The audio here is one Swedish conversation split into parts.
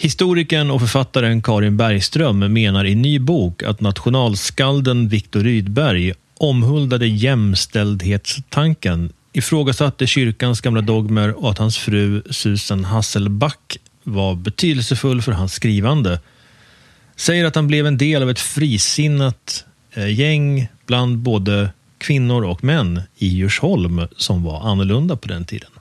Historikern och författaren Karin Bergström menar i ny bok att nationalskalden Viktor Rydberg omhuldade jämställdhetstanken, ifrågasatte kyrkans gamla dogmer och att hans fru Susan Hasselback var betydelsefull för hans skrivande. Säger att han blev en del av ett frisinnat gäng bland både kvinnor och män i Djursholm som var annorlunda på den tiden.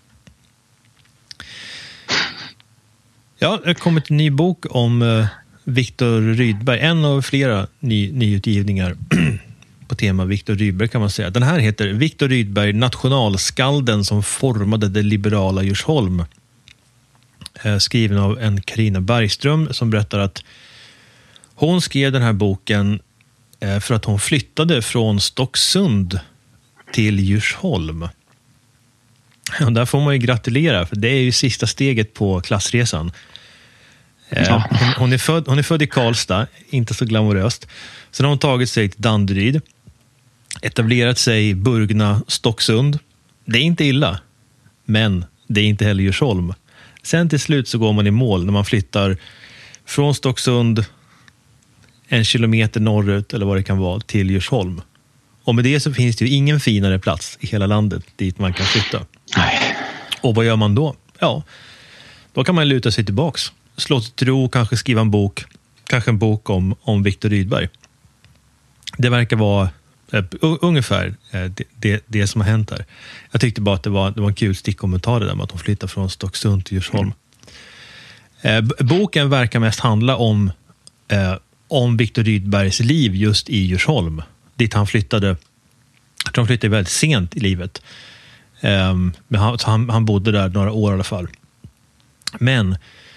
Ja, det har kommit en ny bok om Viktor Rydberg. En av flera nyutgivningar på tema Viktor Rydberg kan man säga. Den här heter Viktor Rydberg, nationalskalden som formade det liberala Djursholm. Skriven av en Carina Bergström som berättar att hon skrev den här boken för att hon flyttade från Stocksund till Djursholm. Och där får man ju gratulera, för det är ju sista steget på klassresan. Hon är född i Karlstad, inte så glamoröst. Sen har hon tagit sig till Danderyd, etablerat sig i Burgna, Stocksund. Det är inte illa, men det är inte heller Djursholm. Sen till slut så går man i mål när man flyttar från Stocksund 1 kilometer norrut eller vad det kan vara till Djursholm. Och med det så finns det ju ingen finare plats i hela landet dit man kan flytta. Nej. Och vad gör man då? Ja, då kan man luta sig tillbaks. Slå sig till ro, kanske skriva en bok. Kanske en bok om Viktor Rydberg. Det verkar vara ungefär det som har hänt här. Jag tyckte bara att det var en kul stickkommentar där med att de flyttar från Stocksund till Djursholm. Boken verkar mest handla om Viktor Rydbergs liv just i Djursholm. Dit han flyttade. Jag tror han flyttade väldigt sent i livet. Men han bodde där några år i alla fall. Men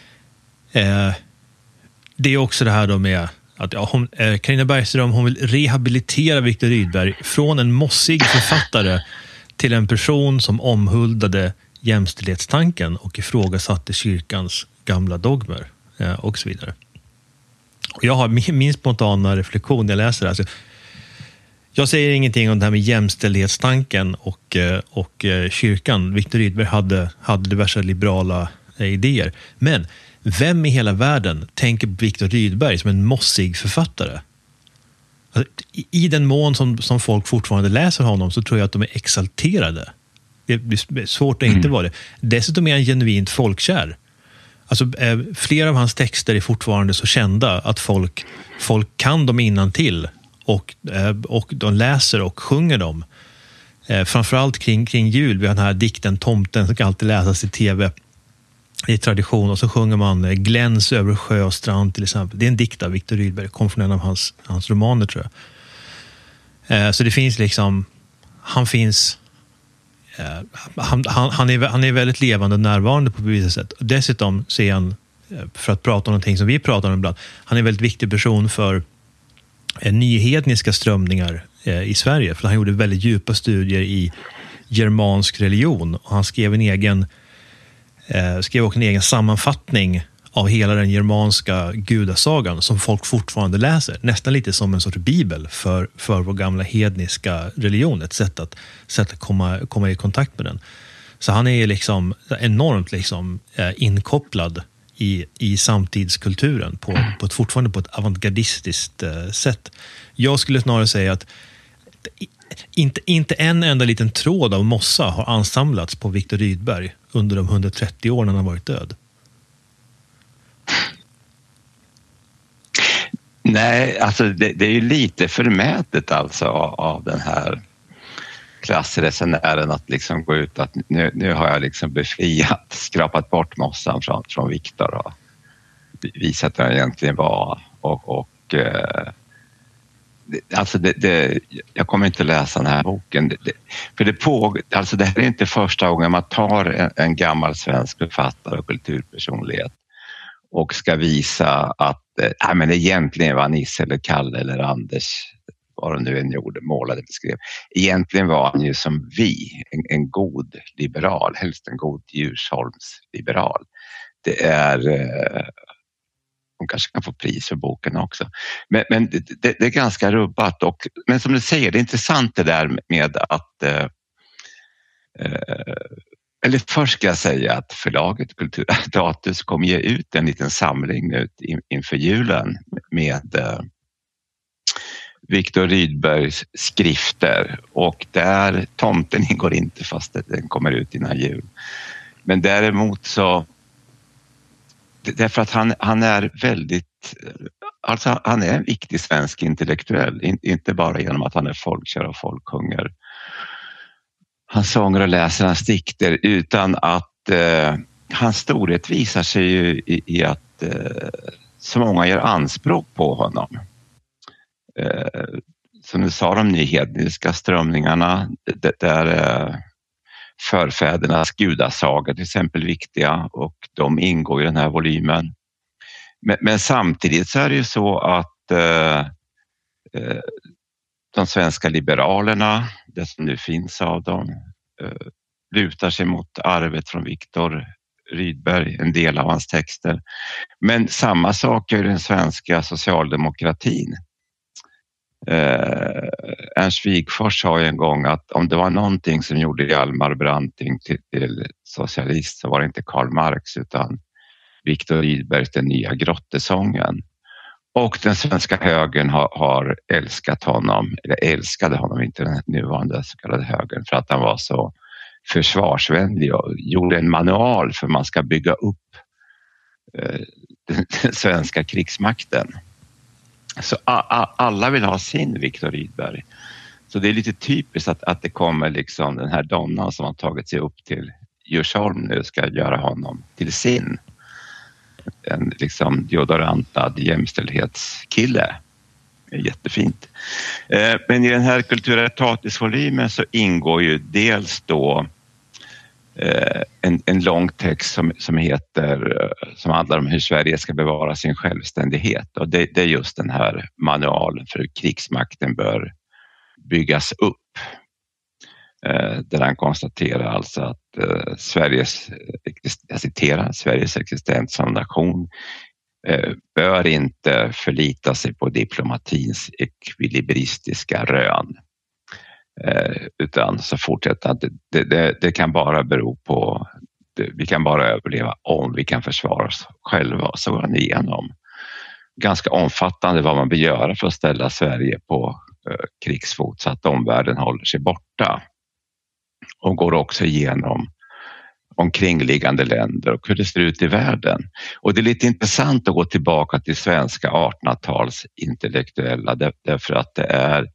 det är också det här då med att Carina Bergström, hon vill rehabilitera Viktor Rydberg från en mossig författare till en person som omhuldade jämställdhetstanken och ifrågasatte kyrkans gamla dogmer och så vidare. Och jag har min spontana reflektion när jag läser det. Alltså, jag säger ingenting om det här med jämställdhetstanken och kyrkan. Viktor Rydberg hade diverse liberala idéer. Men vem i hela världen tänker på Viktor Rydberg som en mossig författare? Alltså, i den mån som folk fortfarande läser honom så tror jag att de är exalterade. Det blir svårt att inte vara det. Dessutom är han genuint folkkär. Alltså, flera av hans texter är fortfarande så kända att folk kan dem innantill och de läser och sjunger dem. Framförallt kring jul. Vi har den här dikten Tomten som kan alltid läsas i tv i tradition, och så sjunger man Gläns över sjö och strand till exempel. Det är en dikt av Viktor Rydberg, kom från en av hans romaner tror jag. Så det finns liksom, han finns han är väldigt levande och närvarande på vissa sätt. Och dessutom så är han, för att prata om någonting som vi pratar om ibland, han är en väldigt viktig person för nyhedniska strömningar i Sverige, för han gjorde väldigt djupa studier i germansk religion, och han skrev också en egen sammanfattning av hela den germanska gudasagan som folk fortfarande läser. Nästan lite som en sorts bibel för vår gamla hedniska religion. Ett sätt att komma i kontakt med den. Så han är liksom enormt liksom inkopplad i samtidskulturen fortfarande på ett avantgardistiskt sätt. Jag skulle snarare säga att inte en enda liten tråd av mossa har ansamlats på Viktor Rydberg under de 130 åren han har varit död. Nej, alltså det är ju lite förmätet alltså av den här klassresenären att liksom gå ut att nu har jag liksom befriat, skrapat bort mossan från Viktor och visat vad jag egentligen var alltså jag kommer inte läsa den här boken för det här är inte första gången man tar en gammal svensk författare och kulturpersonlighet och ska visa att men egentligen var Nisse eller Kalle eller Anders, vad de nu än gjorde, målade, beskrev. Egentligen var han ju som en god liberal, helst en god Djursholms liberal. Det är de kanske kan få pris för boken också. Men det är ganska rubbat. Men som du säger, det är intressant det där med att eller först ska jag säga att förlaget Kulturarvsdatus kommer ge ut en liten samling nu inför julen med Viktor Rydbergs skrifter, och där tomten ingår inte, fast den kommer ut innan jul. Men däremot så, därför att han är väldigt, alltså han är en viktig svensk intellektuell, inte bara genom att han är folkkär och folksjunger. Han sånger och läser hans dikter, utan att hans storhet visar sig ju i att så många gör anspråk på honom. Som du sa, de nyhedniska strömningarna, där förfädernas gudasagor till exempel viktiga, och de ingår i den här volymen. Men samtidigt så är det ju så att de svenska liberalerna, det som nu finns av dem, lutar sig mot arvet från Viktor Rydberg, en del av hans texter. Men samma sak är den svenska socialdemokratin. Ernst Wigforss sa en gång att om det var någonting som gjorde Hjalmar Branting till socialist, så var det inte Karl Marx utan Viktor Rydbergs Den nya grottesången. Och den svenska högern har älskat honom, eller älskade honom, inte den nuvarande så kallade högern, för att han var så försvarsvänlig och gjorde en manual för man ska bygga upp den svenska krigsmakten. Så alla vill ha sin Viktor Rydberg. Så det är lite typiskt att det kommer liksom den här donnan som har tagit sig upp till Djursholm nu ska göra honom till sin. En liksom deodorantad jämställdhetskille. Det är jättefint. Men i den här Kulturarvsdatus-volymen så ingår ju dels då en lång text som handlar om hur Sverige ska bevara sin självständighet, och det är just den här manualen för hur krigsmakten bör byggas upp. Där han konstaterar alltså att Sveriges existens som nation bör inte förlita sig på diplomatins ekvilibristiska rön. Utan så fortsätter att det kan bara bero på, vi kan bara överleva om vi kan försvara oss själva. Så går han igenom ganska omfattande vad man bör göra för att ställa Sverige på krigsfot så att omvärlden håller sig borta. Och går också igenom omkringliggande länder och hur det ser ut i världen. Och det är lite intressant att gå tillbaka till svenska 1800-tals intellektuella, därför att det är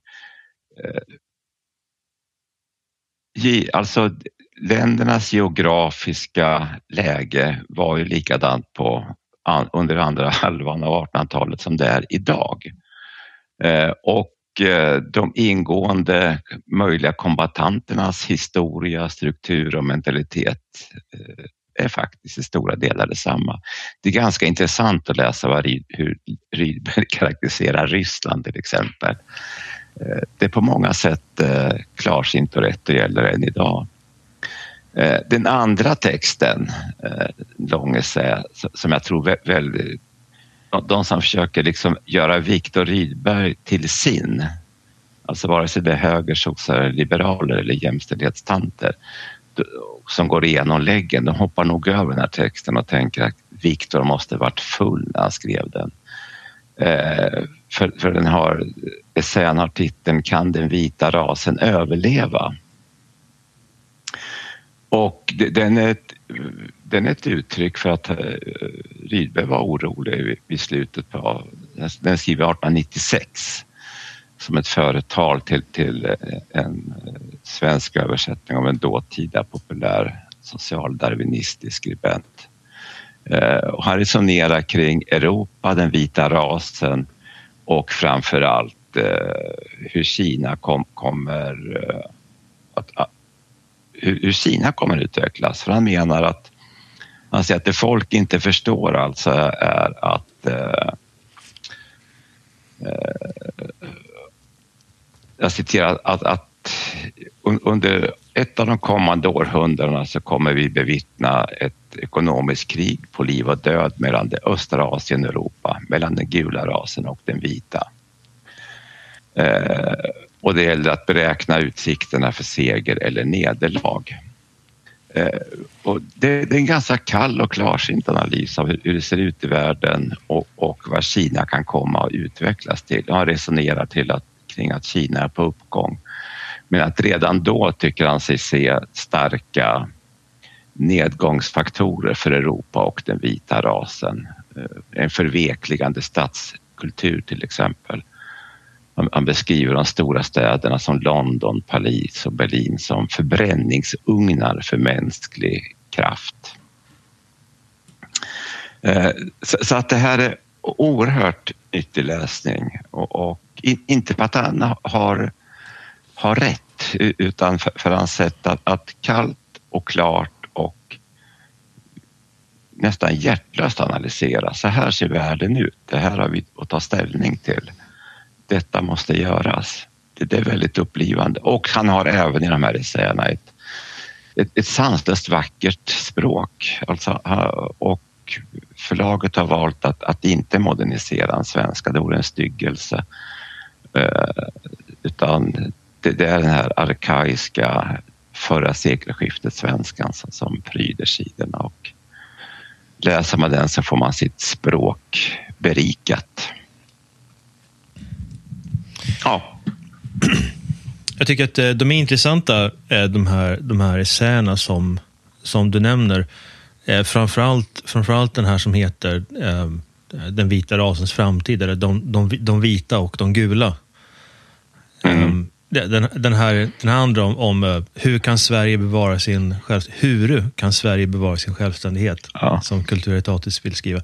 alltså ländernas geografiska läge var ju likadant under andra halvan av 1800-talet som det är idag. Och de ingående möjliga kombatanternas historia, struktur och mentalitet är faktiskt i stora delar detsamma. Det är ganska intressant att läsa hur Rydberg karaktäriserar Ryssland till exempel. Det är på många sätt klarsynt och rätt och gäller än idag. Den andra texten, lång essä, som jag tror väldigt, de som försöker liksom göra Viktor Rydberg till sin, alltså vare sig det är högersossar, liberaler eller jämställdhetstanter som går igenom läggen, de hoppar nog över den här texten och tänker att Viktor måste varit full när han skrev den. För essän har titeln Kan den vita rasen överleva? Och den är ett uttryck för att Rydberg var orolig vid slutet på, den skriver 1896 som ett företal till en svensk översättning av en dåtida populär socialdarwinistisk skribent. Och han resonerar kring Europa, den vita rasen och framförallt hur Kina hur Kina kommer att utvecklas. För han menar att han säger att det folk inte förstår alltså är att jag citerar att under ett av de kommande århundradena så kommer vi bevittna ett ekonomiskt krig på liv och död mellan det östra Asien och Europa, mellan den gula rasen och den vita. Och det gäller att beräkna utsikterna för seger eller nederlag. Och det är en ganska kall och klarsynt analys av hur det ser ut i världen och vad Kina kan komma att utvecklas till. Han resonerar kring att Kina är på uppgång. Men att redan då tycker han sig se starka nedgångsfaktorer för Europa och den vita rasen. En förvekligande statskultur till exempel. Han beskriver de stora städerna som London, Paris och Berlin som förbränningsugnar för mänsklig kraft. Så att det här är oerhört nyttig läsning och inte för att han har rätt utan för hans sätt att kallt och klart och nästan hjärtlöst analysera. Så här ser världen ut, det här har vi att ta ställning till. Detta måste göras. Det är väldigt upplivande. Och han har även i de här essäerna ett sanslöst vackert språk. Alltså, och förlaget har valt att inte modernisera en svenska. Det vore en styggelse. Utan det är den här arkaiska förra sekelskiftet svenskan som pryder sidorna. Och läser man den så får man sitt språk berikat. Ja. Jag tycker att de är intressanta, de här essäerna som du nämner. Framförallt den här som heter Den vita rasens framtid, eller de vita och de gula. Den här andra om hur kan Sverige bevara sin självständighet, som Kulturetatis vill skriva.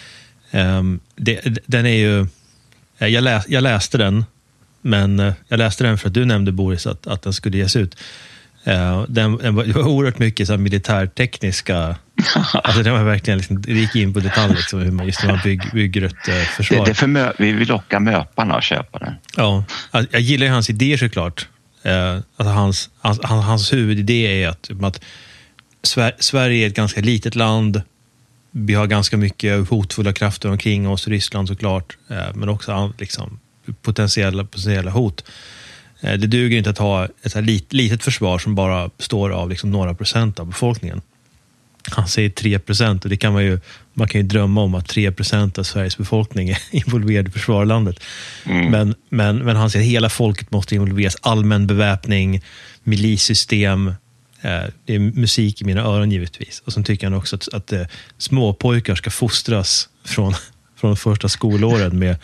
Den är ju... Jag läste den, men jag läste den för att du nämnde, Boris, att den skulle ges ut. Det var oerhört mycket så här militärtekniska, alltså det var verkligen liksom, det gick in på detalj liksom, hur man bygger ett försvar. Vi vill locka möparna att köpa den. Ja, jag gillar ju hans idéer såklart. Alltså hans huvudidé är att Sverige är ett ganska litet land. Vi har ganska mycket hotfulla krafter omkring oss, Ryssland såklart, men också liksom potentiella hot. Det duger inte att ha ett så här litet försvar som bara består av liksom några procent av befolkningen. Han säger 3%, och det kan man kan ju drömma om att 3% av Sveriges befolkning är involverad i försvarlandet. Men han säger att hela folket måste involveras, allmän beväpning, milissystem. Det är musik i mina öron givetvis. Och sen tycker han också att småpojkar ska fostras från första skolåren med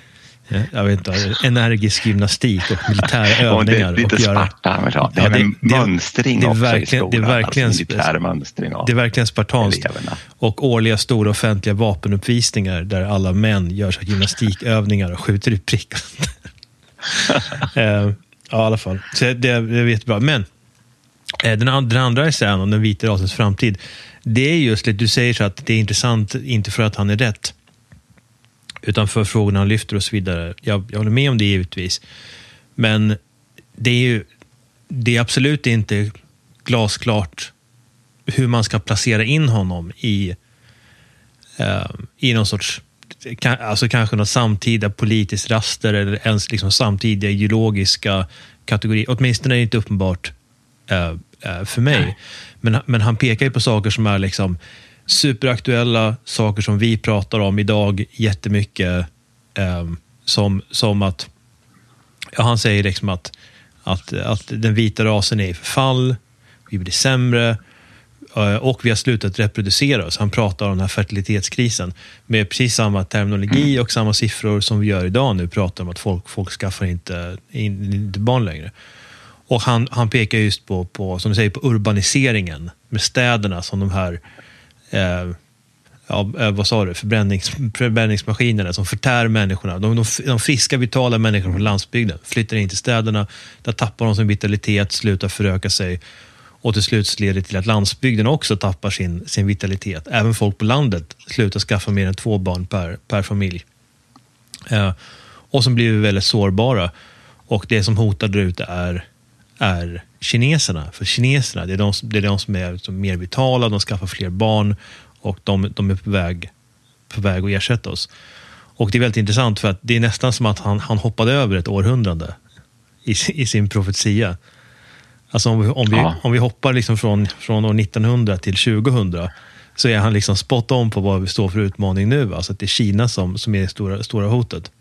energisk gymnastik och militära övningar. Lite Sparta. Det är mönstring också i skolan. Det är verkligen spartanskt. Och årliga stora offentliga vapenuppvisningar där alla män gör så gymnastikövningar och skjuter i prick. Ja, i alla fall. Så det är jättebra. Men den andra essän om den vita rasens framtid, det är just det du säger, så att det är intressant, inte för att han är rätt, utan för frågorna han lyfter och så vidare. Jag håller med om det givetvis. Men det är absolut inte glasklart hur man ska placera in honom i någon sorts, alltså kanske något samtida politiskt raster eller ens liksom samtida ideologiska kategorier. Åtminstone är det inte uppenbart för mig. Men han pekar ju på saker som är liksom superaktuella, saker som vi pratar om idag jättemycket, som att han säger liksom att den vita rasen är i förfall, vi blir sämre och vi har slutat reproducera oss. Han pratar om den här fertilitetskrisen med precis samma terminologi och samma siffror som vi gör idag nu, pratar om att folk skaffar inte barn längre. Och han pekar just på som du säger, på urbaniseringen med städerna som de här vad sa du? Förbränningsmaskinerna som förtär människorna. De friska, vitala människorna från landsbygden flyttar in till städerna. Där tappar de sin vitalitet, slutar föröka sig. Och till slut leder det till att landsbygden också tappar sin vitalitet. Även folk på landet slutar skaffa mer än 2 barn per familj. Och som blir väldigt sårbara. Och det som hotar där ute är kineserna. För kineserna, det är de som är mer vitala, de skaffar fler barn och de är på väg att ersätta oss. Och det är väldigt intressant, för att det är nästan som att han hoppade över ett århundrade i sin profetia. Alltså om vi hoppar liksom från år 1900 till 2000, så är han liksom spot on på vad vi står för utmaning nu. Alltså att det är Kina som är det stora hotet.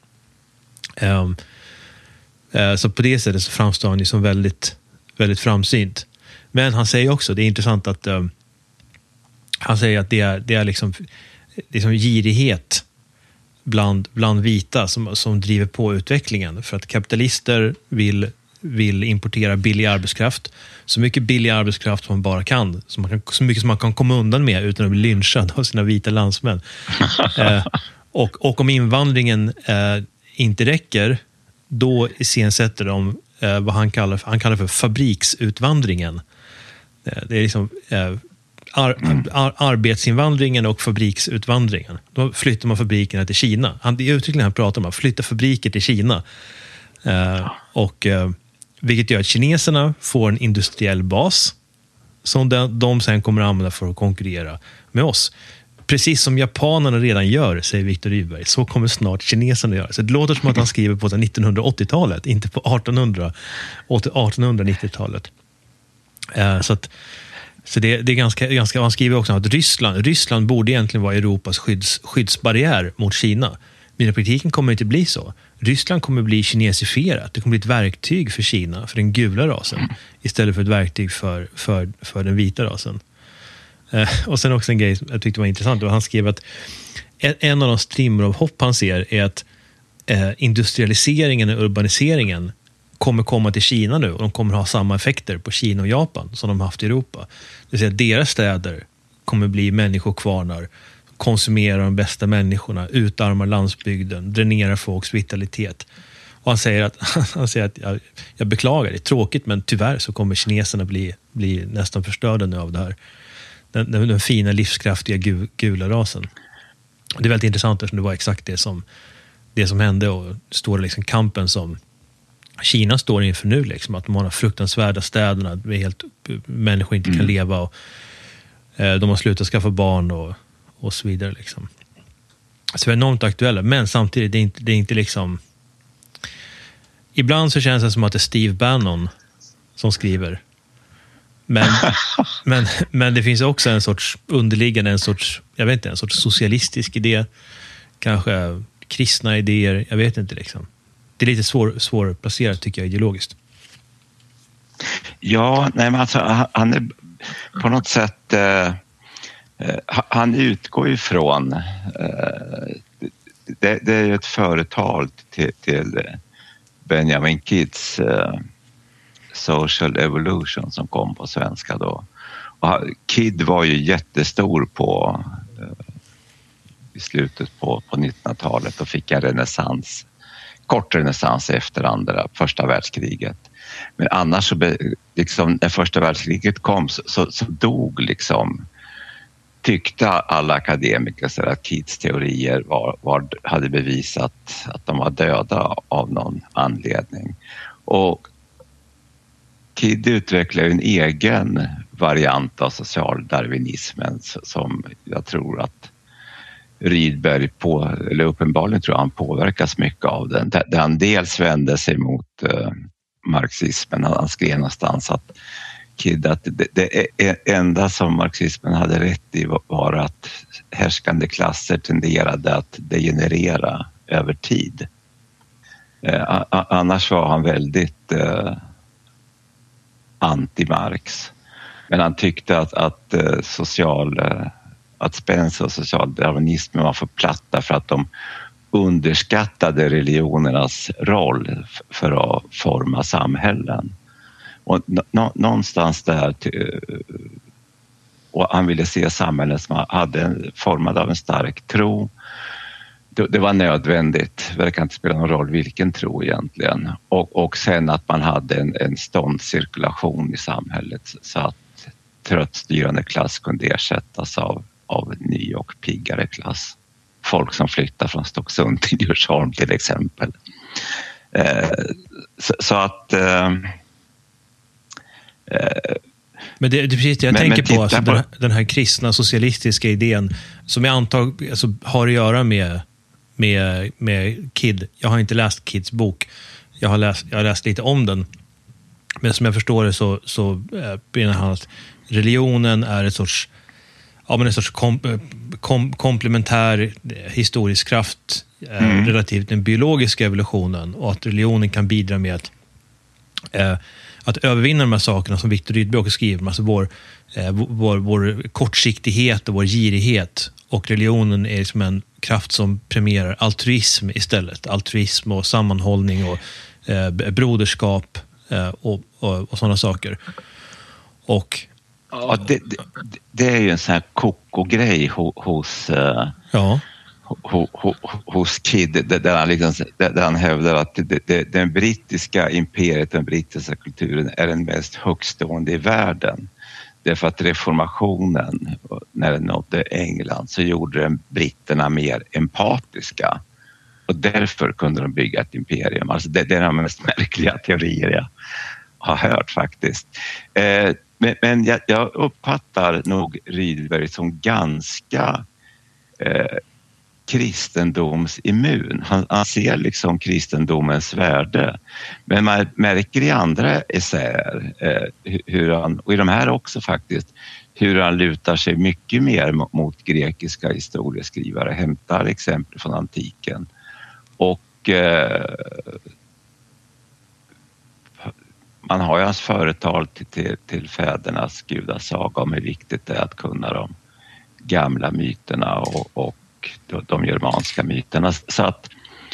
Så på det sättet så framstår han ju som väldigt, väldigt framsynt. Men han säger också, det är intressant att han säger att det är liksom girighet bland vita som driver på utvecklingen. För att kapitalister vill importera billig arbetskraft. Så mycket billig arbetskraft som man bara kan. Så mycket som man kan komma undan med utan att bli lynchad av sina vita landsmän. Och om invandringen inte räcker, då iscensätter de vad han kallar för fabriksutvandringen. Det är liksom arbetsinvandringen och fabriksutvandringen. Då flyttar man fabrikerna till Kina. Det är uttryckligen han pratar om att flytta fabriker till Kina. Vilket gör att kineserna får en industriell bas som de sen kommer att använda för att konkurrera med oss. Precis som japanerna redan gör, säger Viktor Rydberg, så kommer snart kineserna göra. Så det låter som att han skriver på 1980-talet, inte på 1890-talet. Så det är ganska, han skriver också att Ryssland borde egentligen vara Europas skyddsbarriär mot Kina. Men i praktiken kommer det inte bli så. Ryssland kommer bli kinesifierat. Det kommer bli ett verktyg för Kina, för den gula rasen, istället för ett verktyg för den vita rasen. Och sen också en grej som jag tyckte var intressant. Och han skrev att en av de strimmor av hopp han ser är att industrialiseringen och urbaniseringen kommer komma till Kina nu, och de kommer ha samma effekter på Kina och Japan som de har haft i Europa. Det vill säga att deras städer kommer bli människokvarnar, konsumera de bästa människorna, utarmar landsbygden, dränerar folks vitalitet. Och han säger att jag beklagar, det är tråkigt, men tyvärr så kommer kineserna bli nästan förstörda nu av det här. Den fina, livskraftiga gula rasen. Det är väldigt intressant eftersom det var exakt det som hände, och står liksom kampen som Kina står inför nu, liksom, att de har fruktansvärda städerna där människor inte kan leva, och de har slutat skaffa barn och så vidare liksom. Så det är enormt aktuella, men samtidigt det är inte liksom, ibland så känns det som att det är Steve Bannon som skriver, men det finns också en sorts underliggande, en sorts socialistisk idé, kanske kristna idéer, jag vet inte liksom. Det är lite svårplacerat tycker jag ideologiskt. Ja, nej, men alltså, han är på något sätt han utgår ifrån det är ju ett företal till Benjamin Kidds Social Evolution som kom på svenska då. Och Kidd var ju jättestor i slutet på 1900-talet och fick en kort renässans efter första världskriget. Men annars så liksom, när första världskriget kom så dog liksom, tyckte alla akademiker så att Kidds teorier hade bevisat att de var döda av någon anledning. Och Kidd utvecklade en egen variant av socialdarwinismen som jag tror att Rydberg eller uppenbarligen tror jag han påverkas mycket av den. Där han dels vände sig mot marxismen. Han skrev någonstans att det enda som marxismen hade rätt i var att härskande klasser tenderade att degenerera över tid. Annars var han väldigt anti-Marx. Men han tyckte att Spencer och socialdarwinismen var för platta för att de underskattade religionernas roll för att forma samhällen. Och någonstans där och han ville se samhällen som formade av en stark tro. Det var nödvändigt, det kan inte spela någon roll vilken tro egentligen. Och sen att man hade en ståndscirkulation i samhället så att trött styrande klass kunde ersättas av ny och piggare klass. Folk som flyttar från Stocksund till Djursholm till exempel. Så att men det är precis det jag tänker på, alltså, den här kristna socialistiska idén som jag antar alltså, har att göra med Kidd. Jag har inte läst Kidds bok. Jag har läst lite om den. Men som jag förstår det så menar han att religionen är en sorts komplementär historisk kraft relativt den biologiska evolutionen, och att religionen kan bidra med att övervinna de här sakerna som Viktor Rydberg också skriver, alltså vår kortsiktighet och vår girighet, och religionen är som en kraft som premierar altruism istället, altruism och sammanhållning och broderskap och sådana saker. Och ja, det är ju en sån här koko-grej hos Kidd, där han hävdar att den brittiska imperiet, den brittiska kulturen är den mest högstående i världen. Därför att reformationen, när den nådde England, så gjorde den britterna mer empatiska. Och därför kunde de bygga ett imperium. Alltså det är de mest märkliga teorier jag har hört faktiskt. Men jag uppfattar nog Rydberg som ganska kristendomsimmun. Han ser liksom kristendomens värde. Men man märker i andra essäer, hur han, och i de här också faktiskt, hur han lutar sig mycket mer mot grekiska historieskrivare, hämtar exempel från antiken. Och man har ju hans företal till fädernas gudasaga om hur viktigt det är att kunna de gamla myterna och de germanska myterna. Så att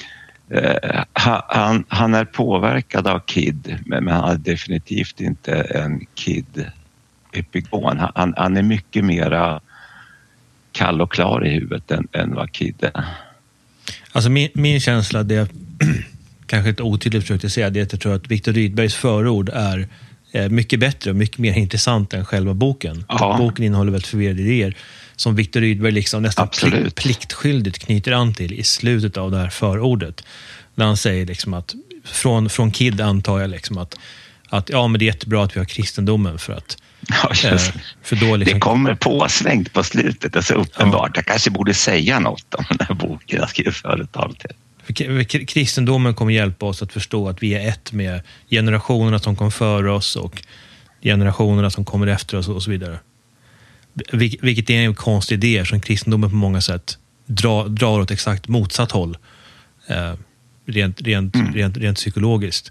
han är påverkad av Kidd, men han är definitivt inte en Kidd-epigon. Han är mycket mera kall och klar i huvudet än vad Kidd är. Alltså min känsla, det kanske inte otydligt försökte säga, det är att jag tror att Viktor Rydbergs förord är mycket bättre och mycket mer intressant än själva boken. Ja. Boken innehåller väldigt förvirrade idéer som Viktor Rydberg liksom nästan pliktskyldigt knyter an till i slutet av det här förordet. När han säger liksom att från Kidd antar jag liksom att ja, men det är jättebra att vi har kristendomen för att för då liksom, det kommer påslängt på slutet, det är så uppenbart. Jag kanske borde säga något om den här boken jag skrev företal till. För kristendomen kommer hjälpa oss att förstå att vi är ett med generationerna som kom före oss och generationerna som kommer efter oss och så vidare. Vilket är en konstig idé som kristendomen på många sätt drar åt exakt motsatt håll. Rent psykologiskt.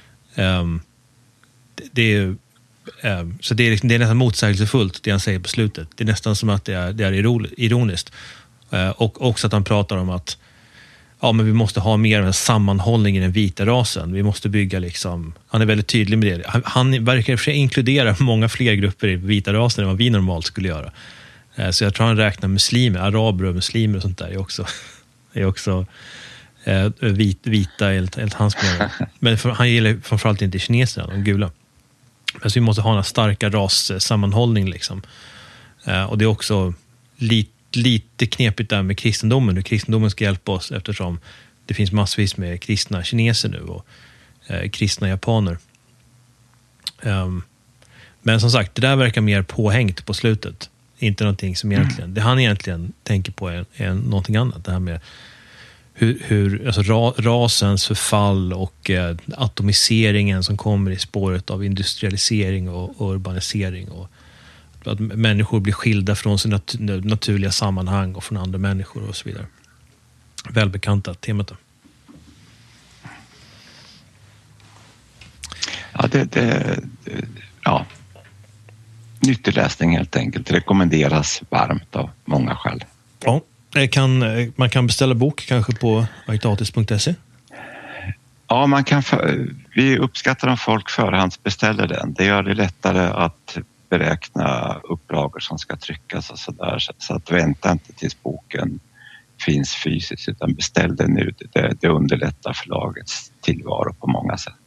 Det är så det är nästan motsägelsefullt det han säger på slutet. Det är nästan som att det är ironiskt. Och också att han pratar om att ja, men vi måste ha mer av en sammanhållning i den vita rasen. Vi måste bygga liksom, han är väldigt tydlig med det. Han verkar för sig inkludera många fler grupper i vita rasen än vad vi normalt skulle göra. Så jag tror han räknar muslimer, araber och muslimer och sånt där är också vita enligt hans mening. Men han gillar framförallt inte kineserna, de gula. Men så vi måste ha en starka rassammanhållning liksom. Och det är också lite knepigt där med kristendomen. Hur kristendomen ska hjälpa oss, eftersom det finns massvis med kristna kineser nu och kristna japaner. Men som sagt, det där verkar mer påhängt på slutet. Inte någonting som egentligen, det han egentligen tänker på är någonting annat. Det här med hur alltså rasens förfall och atomiseringen som kommer i spåret av industrialisering och urbanisering, och att människor blir skilda från sina naturliga sammanhang och från andra människor och så vidare. Välbekanta temat. Ja, nyttig läsning helt enkelt. Rekommenderas varmt av många själv. Ja, man kan beställa bok kanske på aitatis.se. Ja, vi uppskattar om folk förhandsbeställer den. Det gör det lättare att beräkna upplagor som ska tryckas och sådär. Så att vänta inte tills boken finns fysiskt, utan beställ den nu. Det underlättar förlagets tillvaro på många sätt.